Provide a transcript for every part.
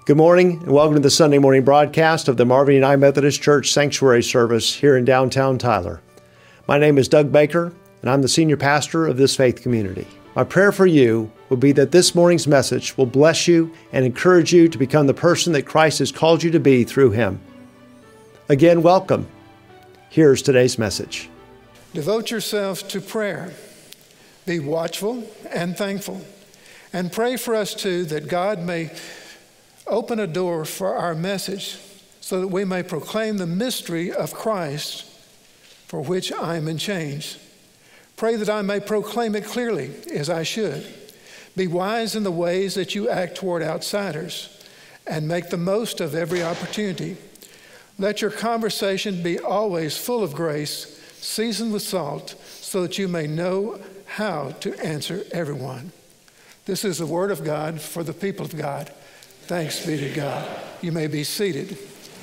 Good morning and welcome to the Sunday morning broadcast of the Marvin United Methodist Church Sanctuary Service here in downtown Tyler. My name is Doug Baker and I'm the senior pastor of this faith community. My prayer for you will be that this morning's message will bless you and encourage you to become the person that Christ has called you to be through Him. Again, welcome. Here's today's message. Devote yourselves to prayer. Be watchful and thankful. And pray for us too that God may open a door for our message so that we may proclaim the mystery of Christ for which I am in chains. Pray that I may proclaim it clearly as I should. Be wise in the ways that you act toward outsiders and make the most of every opportunity. Let your conversation be always full of grace, seasoned with salt, so that you may know how to answer everyone. This is the word of God for the people of God. Thanks be to God. You may be seated.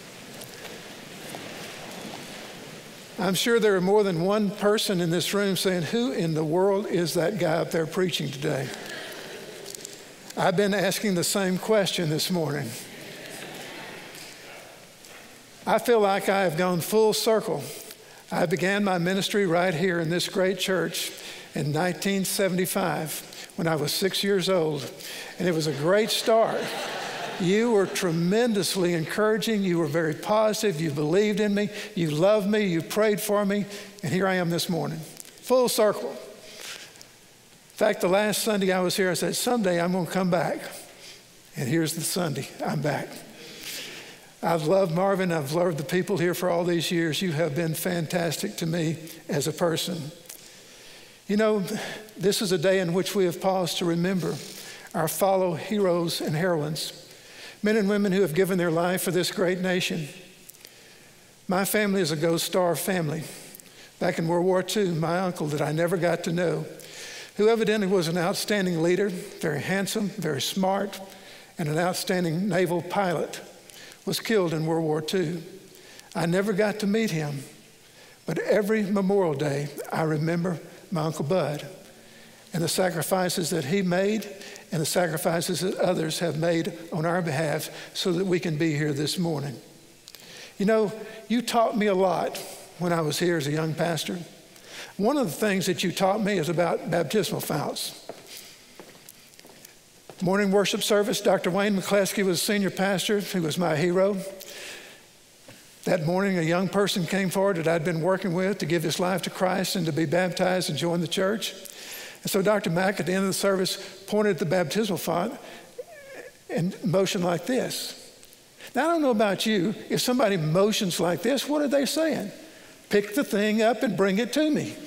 I'm sure there are more than one person in this room saying, who in the world is that guy up there preaching today? I've been asking the same question this morning. I feel like I have gone full circle. I began my ministry right here in this great church in 1975 when I was 6 years old, and it was a great start. You were tremendously encouraging. You were very positive. You believed in me. You loved me. You prayed for me. And here I am this morning, full circle. In fact, the last Sunday I was here, I said, someday I'm going to come back. And here's the Sunday. I'm back. I've loved Marvin. I've loved the people here for all these years. You have been fantastic to me as a person. You know, this is a day in which we have paused to remember our fallen heroes and heroines. Men and women who have given their life for this great nation. My family is a Gold Star family. Back in World War II, my uncle that I never got to know, who evidently was an outstanding leader, very handsome, very smart, and an outstanding naval pilot, was killed in World War II. I never got to meet him, but every Memorial Day, I remember my Uncle Bud and the sacrifices that he made and the sacrifices that others have made on our behalf so that we can be here this morning. You know, you taught me a lot when I was here as a young pastor. One of the things that you taught me is about baptismal founts. Morning worship service, Dr. Wayne McCleskey was senior pastor. He was my hero. That morning, a young person came forward that I'd been working with to give his life to Christ and to be baptized and join the church. And so Dr. Mack, at the end of the service, pointed at the baptismal font and motioned like this. Now, I don't know about you. If somebody motions like this, what are they saying? Pick the thing up and bring it to me.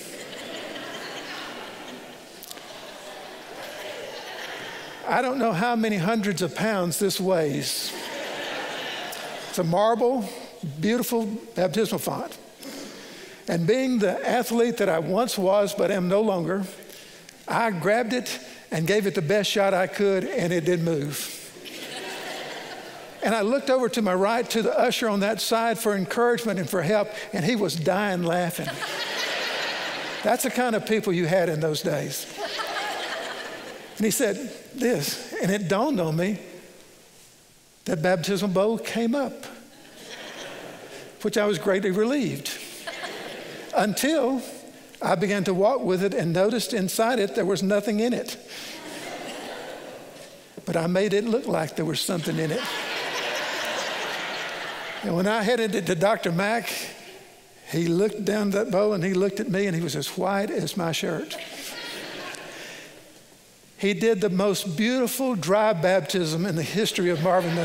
I don't know how many hundreds of pounds this weighs. It's a marble, beautiful baptismal font. And being the athlete that I once was but am no longer, I grabbed it and gave it the best shot I could, and it didn't move. And I looked over to my right to the usher on that side for encouragement and for help, and he was dying laughing. That's the kind of people you had in those days. And he said this, and it dawned on me that baptismal bowl came up, which I was greatly relieved. Until I began to walk with it and noticed inside it there was nothing in it. But I made it look like there was something in it. And when I headed it to Dr. Mack, he looked down that bowl and he looked at me and he was as white as my shirt. He did the most beautiful dry baptism in the history of Marvin.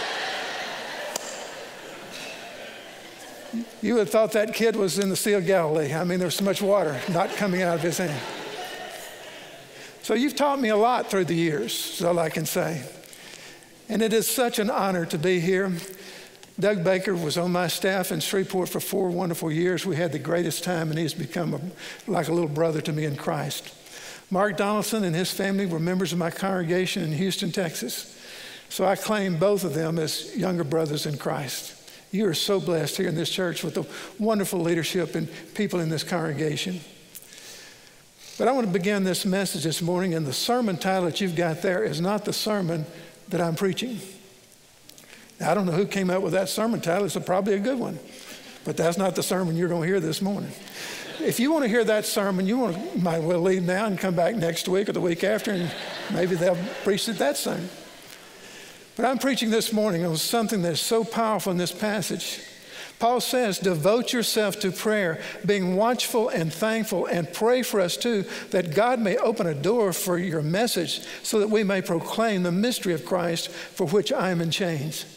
You would have thought that kid was in the Sea of Galilee. I mean, there's so much water not coming out of his hand. So you've taught me a lot through the years, is all I can say. And it is such an honor to be here. Doug Baker was on my staff in Shreveport for 4 wonderful years. We had the greatest time, and he's become like a little brother to me in Christ. Mark Donaldson and his family were members of my congregation in Houston, Texas. So I claim both of them as younger brothers in Christ. You are so blessed here in this church with the wonderful leadership and people in this congregation. But I want to begin this message this morning, and the sermon title that you've got there is not the sermon that I'm preaching. Now, I don't know who came up with that sermon title. It's probably a good one. But that's not the sermon you're going to hear this morning. If you want to hear that sermon, might well leave now and come back next week or the week after, and maybe they'll preach it that same. But I'm preaching this morning on something that's so powerful in this passage. Paul says, devote yourself to prayer, being watchful and thankful, and pray for us too, that God may open a door for your message so that we may proclaim the mystery of Christ, for which I am in chains.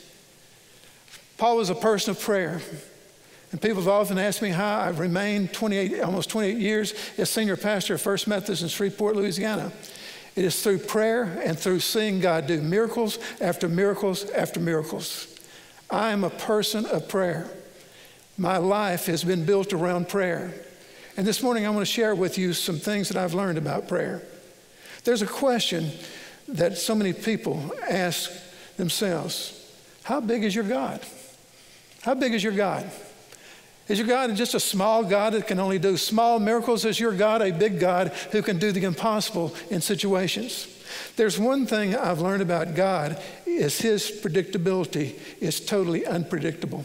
Paul was a person of prayer. And people have often asked me how I've remained almost 28 years as senior pastor of First Methodist in Shreveport, Louisiana. It is through prayer and through seeing God do miracles after miracles after miracles. I am a person of prayer. My life has been built around prayer. And this morning I want to share with you some things that I've learned about prayer. There's a question that so many people ask themselves. How big is your God? How big is your God? Is your God just a small God that can only do small miracles? Is your God a big God who can do the impossible in situations? There's one thing I've learned about God is his predictability is totally unpredictable.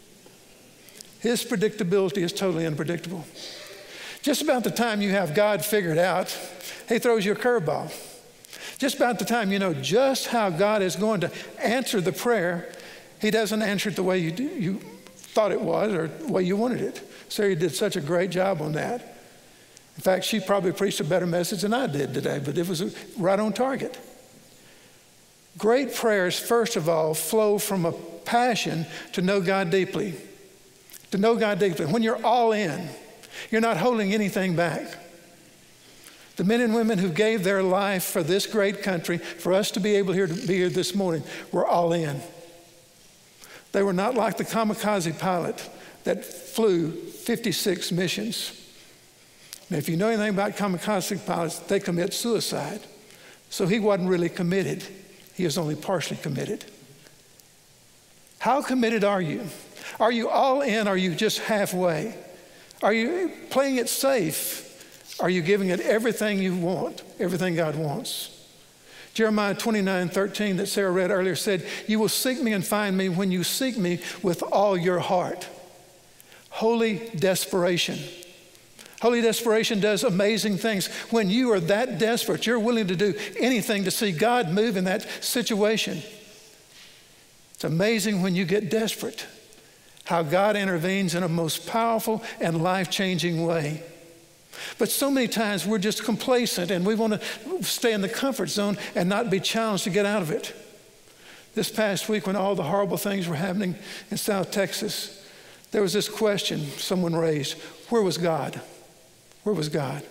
His predictability is totally unpredictable. Just about the time you have God figured out, he throws you a curveball. Just about the time you know just how God is going to answer the prayer, he doesn't answer it the way you thought it was or the way you wanted it. Sarah did such a great job on that. In fact, she probably preached a better message than I did today, but it was right on target. Great prayers, first of all, flow from a passion to know God deeply. To know God deeply. When you're all in, you're not holding anything back. The men and women who gave their life for this great country, for us to be able to be here this morning, were all in. They were not like the kamikaze pilot that flew 56 missions. Now, if you know anything about kamikaze pilots, they commit suicide. So he wasn't really committed. He was only partially committed. How committed are you? Are you all in? Are you just halfway? Are you playing it safe? Are you giving it everything you want, everything God wants? Jeremiah 29:13 that Sarah read earlier said, you will seek me and find me when you seek me with all your heart. Holy desperation. Holy desperation does amazing things. When you are that desperate, you're willing to do anything to see God move in that situation. It's amazing when you get desperate, how God intervenes in a most powerful and life-changing way. But so many times we're just complacent and we want to stay in the comfort zone and not be challenged to get out of it. This past week when all the horrible things were happening in South Texas, there was this question someone raised, where was God? Where was God?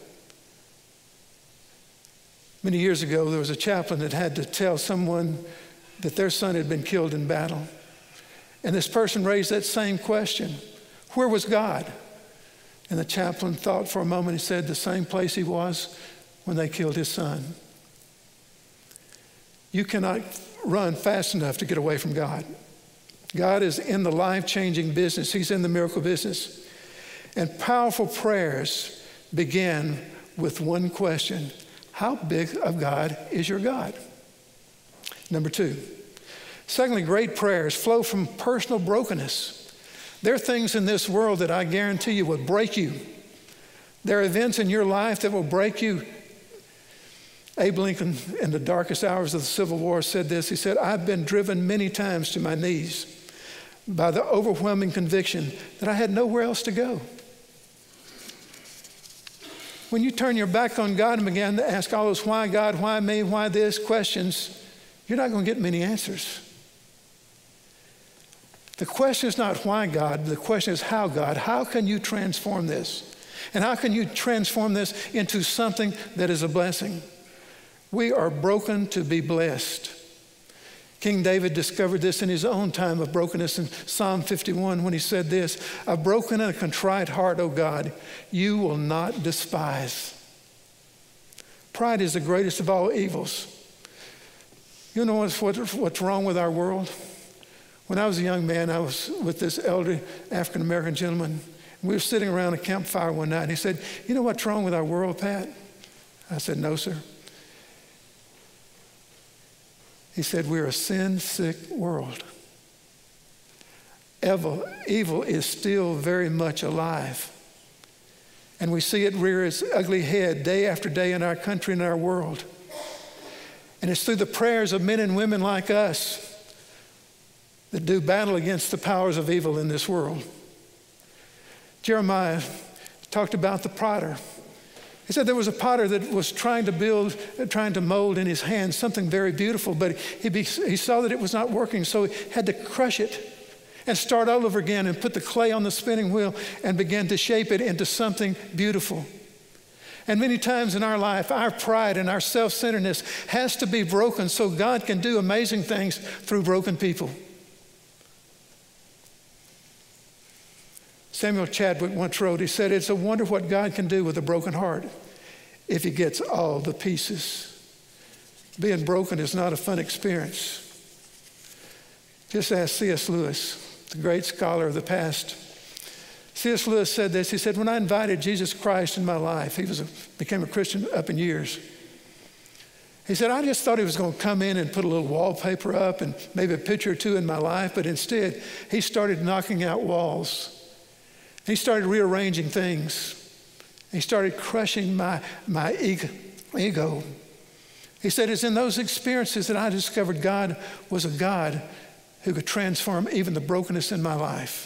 Many years ago, there was a chaplain that had to tell someone that their son had been killed in battle. And this person raised that same question, where was God? And the chaplain thought for a moment. He said, the same place he was when they killed his son. You cannot run fast enough to get away from God. God is in the life-changing business. He's in the miracle business. And powerful prayers begin with one question. How big of God is your God? Number two. Secondly, great prayers flow from personal brokenness. There are things in this world that I guarantee you will break you. There are events in your life that will break you. Abe Lincoln, in the darkest hours of the Civil War, said this. He said, I've been driven many times to my knees by the overwhelming conviction that I had nowhere else to go. When you turn your back on God and begin to ask all those why God, why me, why this questions, you're not going to get many answers. The question is not why God, the question is how God. How can you transform this? And how can you transform this into something that is a blessing? We are broken to be blessed. King David discovered this in his own time of brokenness in Psalm 51 when he said this, a broken and a contrite heart, O God, you will not despise. Pride is the greatest of all evils. You know what's wrong with our world? When I was a young man, I was with this elderly African-American gentleman. We were sitting around a campfire one night, and he said, you know what's wrong with our world, Pat? I said, no, sir. He said, we're a sin-sick world. evil is still very much alive. And we see it rear its ugly head day after day in our country and our world. And it's through the prayers of men and women like us that do battle against the powers of evil in this world. Jeremiah talked about the potter. He said there was a potter that was trying to mold in his hands something very beautiful, but he saw that it was not working, so he had to crush it and start all over again and put the clay on the spinning wheel and begin to shape it into something beautiful. And many times in our life, our pride and our self-centeredness has to be broken so God can do amazing things through broken people. Samuel Chadwick once wrote, he said, "It's a wonder what God can do with a broken heart if he gets all the pieces." Being broken is not a fun experience. Just ask C.S. Lewis, the great scholar of the past. C.S. Lewis said this. He said, when I invited Jesus Christ in my life, he became a Christian up in years. He said, I just thought he was going to come in and put a little wallpaper up and maybe a picture or two in my life, but instead he started knocking out walls. He started rearranging things. He started crushing my ego. He said, it's in those experiences that I discovered God was a God who could transform even the brokenness in my life.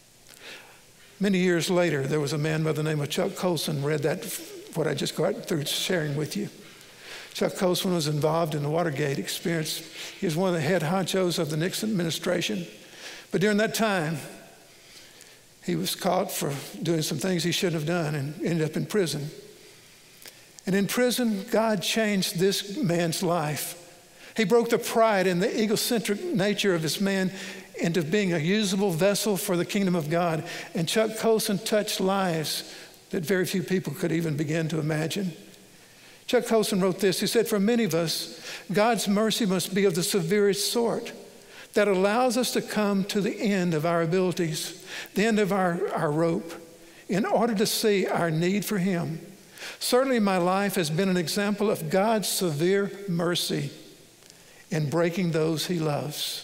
Many years later, there was a man by the name of Chuck Colson, read that, what I just got through sharing with you. Chuck Colson was involved in the Watergate experience. He was one of the head honchos of the Nixon administration. But during that time, he was caught for doing some things he shouldn't have done and ended up in prison. And in prison, God changed this man's life. He broke the pride and the egocentric nature of this man into being a usable vessel for the kingdom of God. And Chuck Colson touched lives that very few people could even begin to imagine. Chuck Colson wrote this. He said, for many of us, God's mercy must be of the severest sort that allows us to come to the end of our abilities, the end of our rope, in order to see our need for him. Certainly my life has been an example of God's severe mercy in breaking those he loves.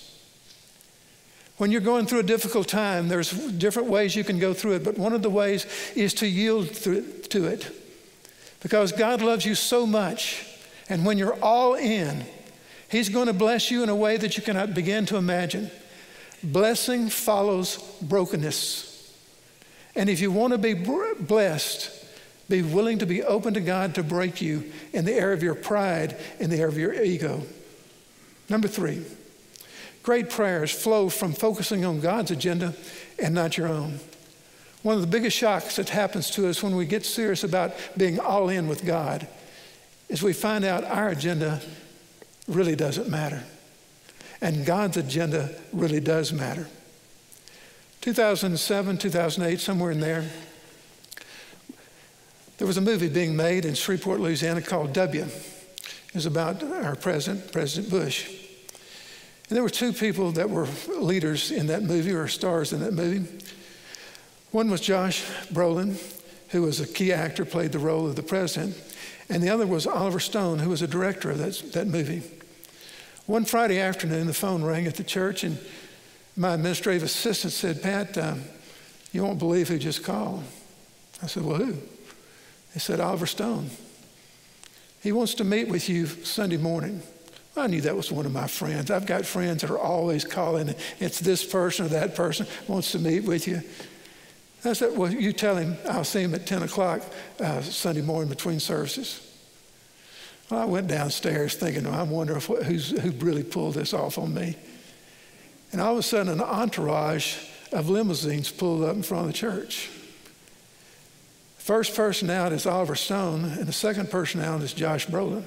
When you're going through a difficult time, there's different ways you can go through it, but one of the ways is to yield to it. Because God loves you so much, and when you're all in, he's going to bless you in a way that you cannot begin to imagine. Blessing follows brokenness. And if you want to be blessed, be willing to be open to God to break you in the area of your pride, in the area of your ego. Number 3, great prayers flow from focusing on God's agenda and not your own. One of the biggest shocks that happens to us when we get serious about being all in with God is we find out our agenda really doesn't matter. And God's agenda really does matter. 2007, 2008, somewhere in there was a movie being made in Shreveport, Louisiana called W. It was about our president, President Bush. And there were 2 people that were leaders in that movie, or stars in that movie. One was Josh Brolin, who was a key actor, played the role of the president. And the other was Oliver Stone, who was a director of that movie. One Friday afternoon, the phone rang at the church, and my administrative assistant said, Pat, you won't believe who just called. I said, well, who? He said, Oliver Stone. He wants to meet with you Sunday morning. I knew that was one of my friends. I've got friends that are always calling. It's this person or that person wants to meet with you. I said, well, you tell him I'll see him at 10 o'clock Sunday morning between services. Well, I went downstairs thinking, I wonder who really pulled this off on me. And all of a sudden, an entourage of limousines pulled up in front of the church. First person out is Oliver Stone, and the second person out is Josh Brolin.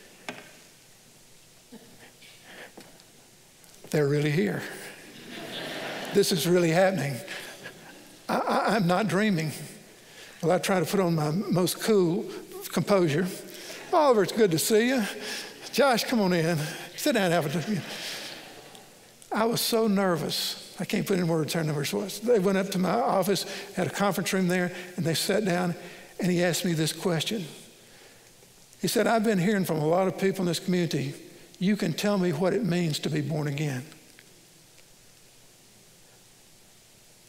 They're really here. This is really happening. I'm not dreaming. Well, I try to put on my most cool composure. Oliver, it's good to see you. Josh, come on in. Sit down and have a drink. I was so nervous. I can't put in words how nervous I was. They went up to my office, had a conference room there, and they sat down, and he asked me this question. He said, I've been hearing from a lot of people in this community, you can tell me what it means to be born again.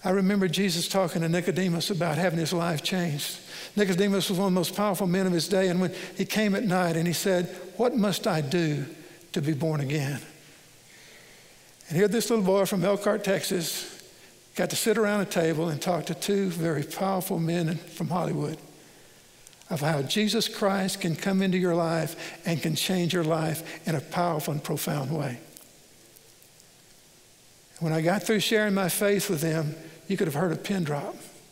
I remember Jesus talking to Nicodemus about having his life changed. Nicodemus was one of the most powerful men of his day, and when he came at night and he said, "What must I do to be born again?" And here this little boy from Elkhart, Texas, got to sit around a table and talk to two very powerful men from Hollywood of how Jesus Christ can come into your life and can change your life in a powerful and profound way. When I got through sharing my faith with them, you could have heard a pin drop.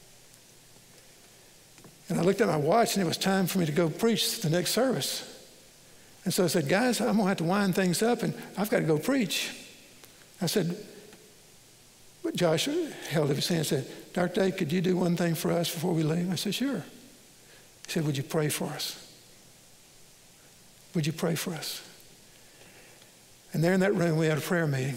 And I looked at my watch, and it was time for me to go preach the next service. And so I said, "Guys, I'm going to have to wind things up, and I've got to go preach." I said, but Josh held up his hand and said, "Dr. Day, could you do one thing for us before we leave?" I said, "Sure." He said, "Would you pray for us? Would you pray for us?" And there in that room, we had a prayer meeting.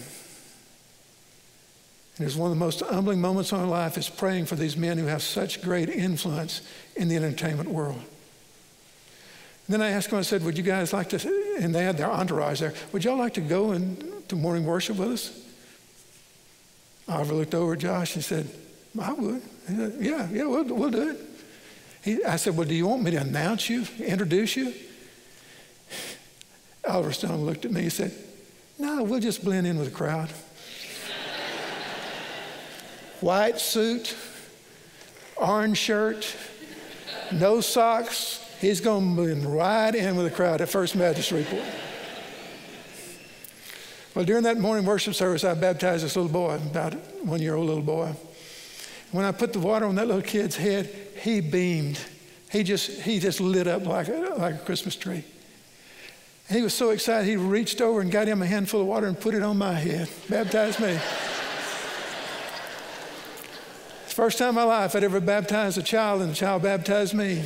And it was one of the most humbling moments of my life is praying for these men who have such great influence in the entertainment world. And then I asked them, I said, "Would you guys like to," and they had their entourage there, "would y'all like to go to morning worship with us?" Oliver looked over at Josh and said, "I would." He said, yeah, we'll do it. I said, "Well, do you want me to announce you, introduce you?" Oliver Stone looked at me and said, "No, we'll just blend in with the crowd." White suit, orange shirt, no socks. He's going to blend right in with the crowd at First Baptist Shreveport. Well, during that morning worship service, I baptized this little boy, about a 1-year-old little boy. When I put the water on that little kid's head, he beamed. He just lit up like a Christmas tree. And he was so excited, he reached over and got him a handful of water and put it on my head, baptized me. First time in my life I'd ever baptized a child, and the child baptized me.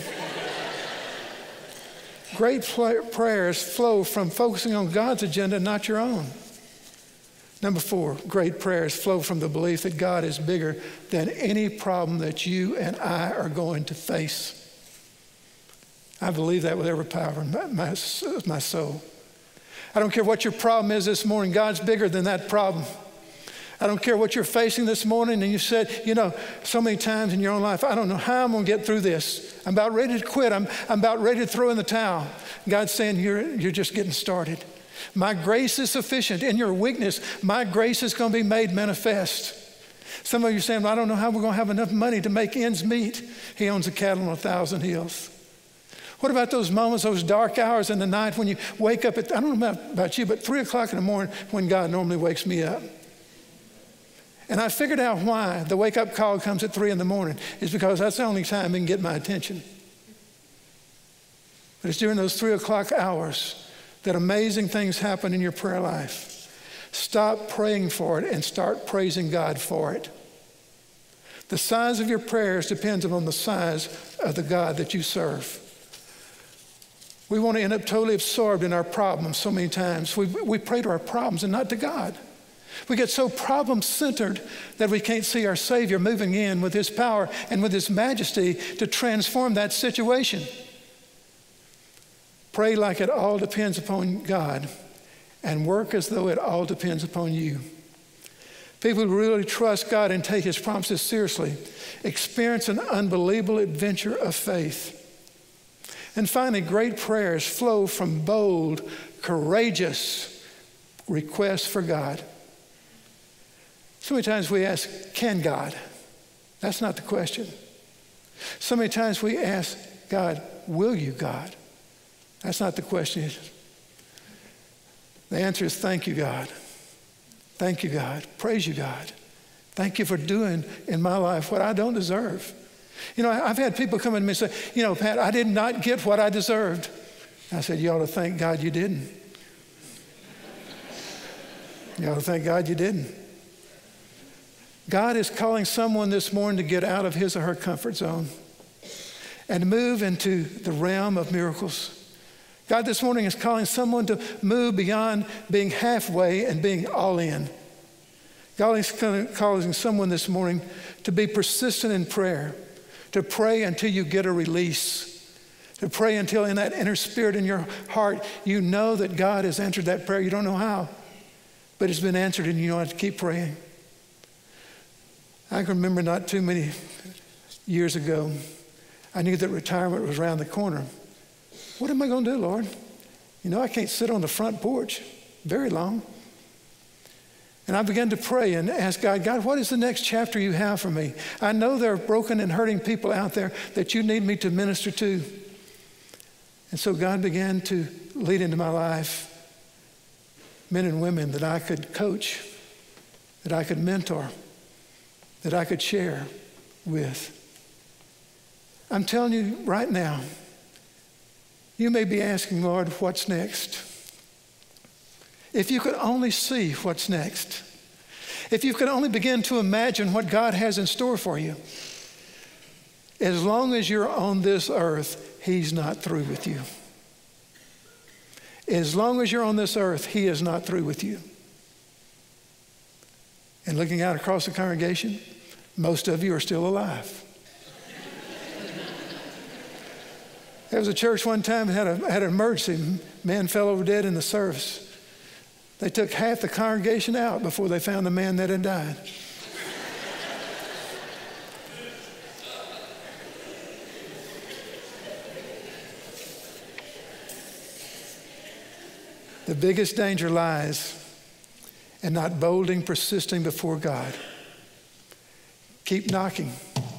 Great prayers flow from focusing on God's agenda, not your own. Number 4, great prayers flow from the belief that God is bigger than any problem that you and I are going to face. I believe that with every power in my soul. I don't care what your problem is this morning, God's bigger than that problem. I don't care what you're facing this morning, and you said, so many times in your own life, "I don't know how I'm going to get through this. I'm about ready to quit. I'm about ready to throw in the towel." God's saying, you're just getting started. My grace is sufficient. In your weakness, my grace is going to be made manifest. Some of you are saying, "Well, I don't know how we're going to have enough money to make ends meet." He owns the cattle on 1,000 hills. What about those moments, those dark hours in the night when you wake up I don't know about you, but 3 o'clock in the morning when God normally wakes me up? And I figured out why the wake-up call comes at 3 in the morning. It's because that's the only time it can get my attention. But it's during those 3 o'clock hours that amazing things happen in your prayer life. Stop praying for it and start praising God for it. The size of your prayers depends upon the size of the God that you serve. We want to end up totally absorbed in our problems so many times. We pray to our problems and not to God. We get so problem-centered that we can't see our Savior moving in with His power and with His majesty to transform that situation. Pray like it all depends upon God, and work as though it all depends upon you. People who really trust God and take His promises seriously experience an unbelievable adventure of faith. And finally, great prayers flow from bold, courageous requests for God. So many times we ask, "Can God?" That's not the question. So many times we ask God, "Will you, God?" That's not the question. The answer is, "Thank you, God. Thank you, God. Praise you, God. Thank you for doing in my life what I don't deserve." I've had people come to me and say, "Pat, I did not get what I deserved." I said, "You ought to thank God you didn't. You ought to thank God you didn't." God is calling someone this morning to get out of his or her comfort zone and move into the realm of miracles. God this morning is calling someone to move beyond being halfway and being all in. God is calling someone this morning to be persistent in prayer, to pray until you get a release, to pray until in that inner spirit in your heart, you know that God has answered that prayer. You don't know how, but it's been answered and you know how to keep praying. I can remember not too many years ago, I knew that retirement was around the corner. What am I going to do, Lord? You know, I can't sit on the front porch very long. And I began to pray and ask God, God, what is the next chapter you have for me? I know there are broken and hurting people out there that you need me to minister to. And so God began to lead into my life men and women that I could coach, that I could mentor, that I could share with. I'm telling you right now, you may be asking, Lord, what's next? If you could only see what's next, if you could only begin to imagine what God has in store for you, as long as you're on this earth, He's not through with you. As long as you're on this earth, He is not through with you. And looking out across the congregation, most of you are still alive. There was a church one time that had an emergency. Man fell over dead in the service. They took half the congregation out before they found the man that had died. The biggest danger lies in not bolding, persisting before God. Keep knocking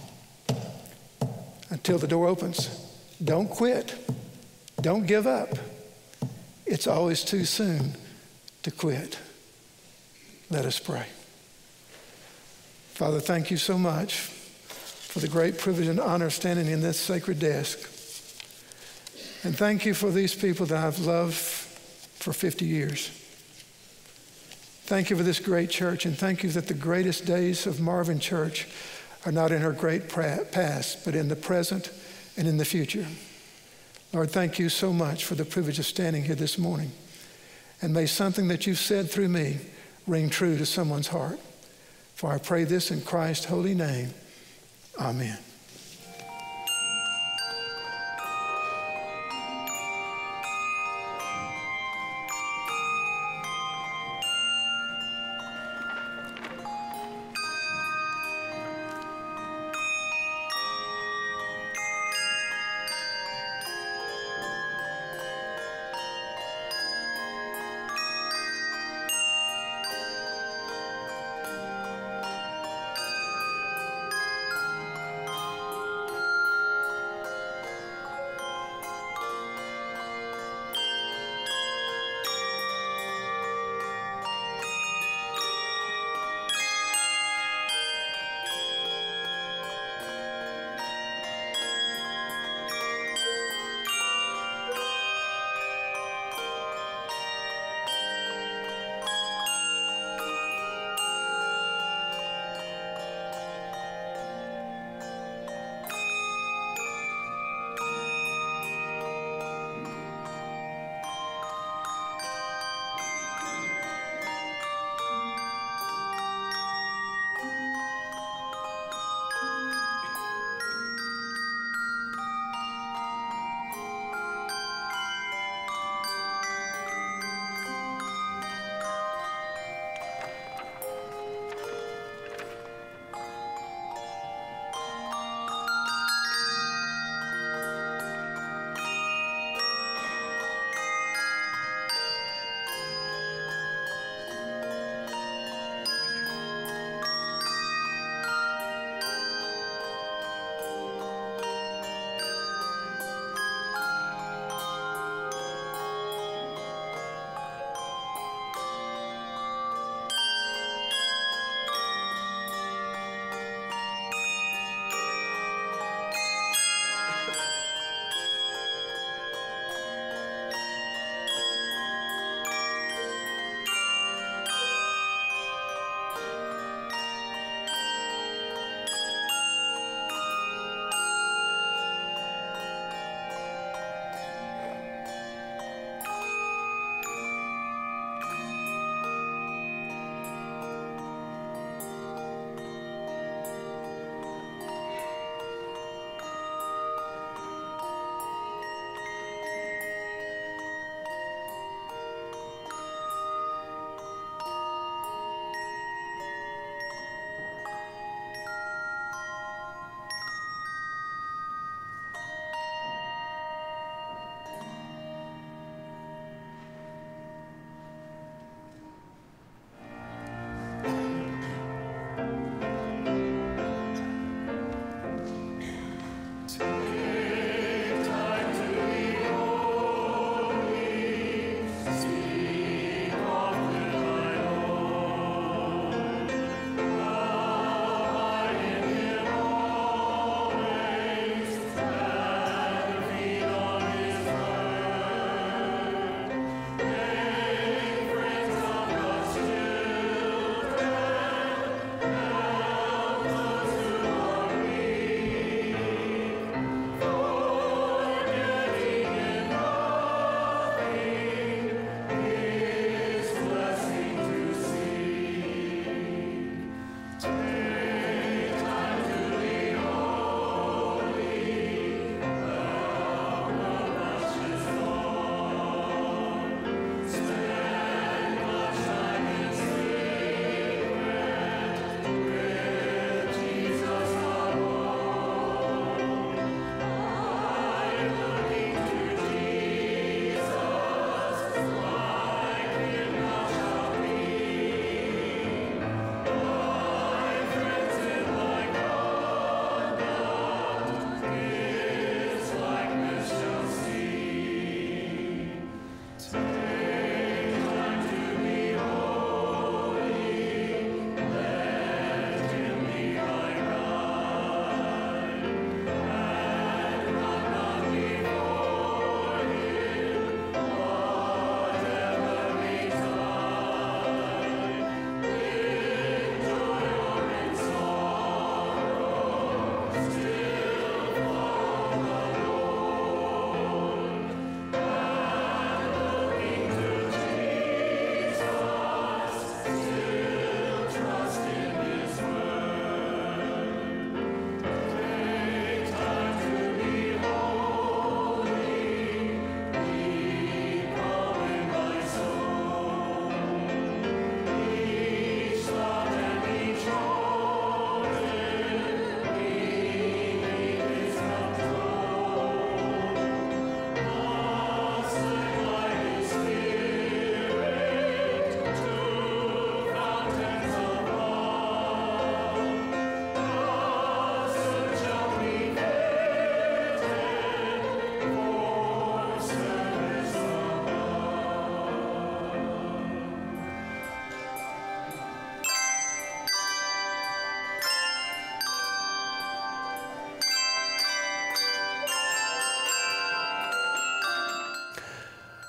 until the door opens. Don't quit. Don't give up. It's always too soon to quit. Let us pray. Father, thank you so much for the great privilege and honor standing in this sacred desk. And thank you for these people that I've loved for 50 years. Thank you for this great church, and thank you that the greatest days of Marvin Church are not in our great past, but in the present and in the future. Lord, thank you so much for the privilege of standing here this morning. And may something that you've said through me ring true to someone's heart. For I pray this in Christ's holy name. Amen.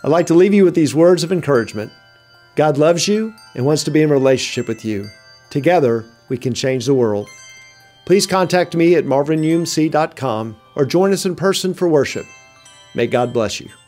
I'd like to leave you with these words of encouragement. God loves you and wants to be in relationship with you. Together, we can change the world. Please contact me at marvinumc.com or join us in person for worship. May God bless you.